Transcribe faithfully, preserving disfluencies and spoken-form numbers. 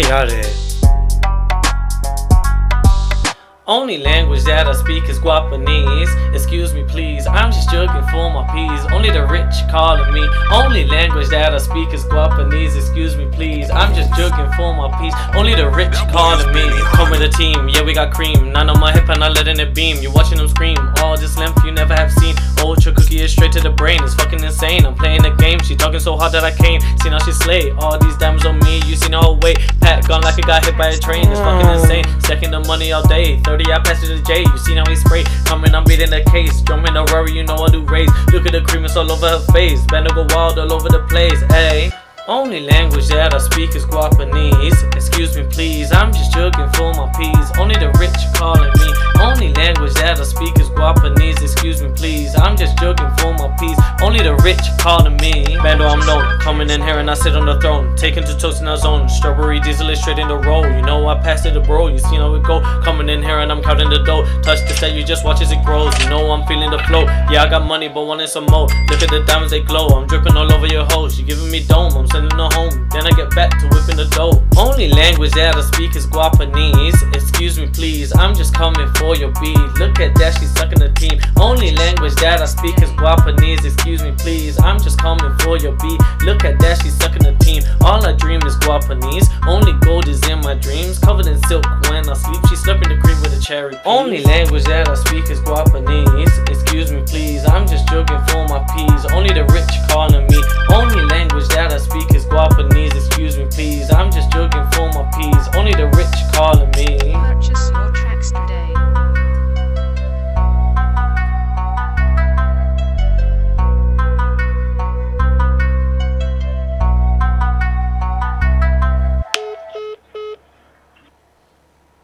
Yare. Only language that I speak is Guapanese. Excuse me please, I'm just joking for my peas. Only the rich calling me. Only language that I speak is Guapanese. Excuse me please, I'm just joking for my peas. Only the rich calling me. Come with the team, yeah we got cream. None on my hip and I'm letting it beam. You watching them scream, all this length you never have seen. Ultra cookie is straight to the brain, it's fucking insane. I'm playing the game, she talking so hard that I can't. See now she slay, all these diamonds on me. You see no weight, pat gone like it got hit by a train. It's fucking insane, stacking the money all day. thirty I pass it to J, you see now he spray. Coming, I'm beating the case, drumming the Rory, you know I do raise. Look at the cream, it's all over her face. Bando go wild all over the place, ayy. Only language that I speak is Guapanese. Excuse me please, I'm just joking for my peas. Only the rich calling me. Only language that I speak is Guapanese. Excuse me please, I'm just joking for my peas. Only the rich calling me. Bando I'm known, coming in here and I sit on the throne. Taking to toast in our zone, strawberry diesel is straight in the roll. You know I pass it to bro, you see how it go. Coming in here and I'm counting the dough. Touch the set, you just watch as it grows. You know I'm feeling the flow. Yeah I got money but wanting some more. Look at the diamonds, they glow. I'm dripping all over your hoe. She giving me dome, I'm sending her home. Then I get back to whipping the dough. Only language that I speak is Guapanese. Excuse me please, I'm just coming for your beat. Look at that, she's sucking the team. Only language that I speak is Guapanese. Excuse me please, I'm just coming for your beat. Look at that, she's sucking the team. All I dream is Guapanese. Only gold is in my dreams. Covered in silk when I sleep. She's slurping the cream with a cherry. Only language that I speak is Guapanese.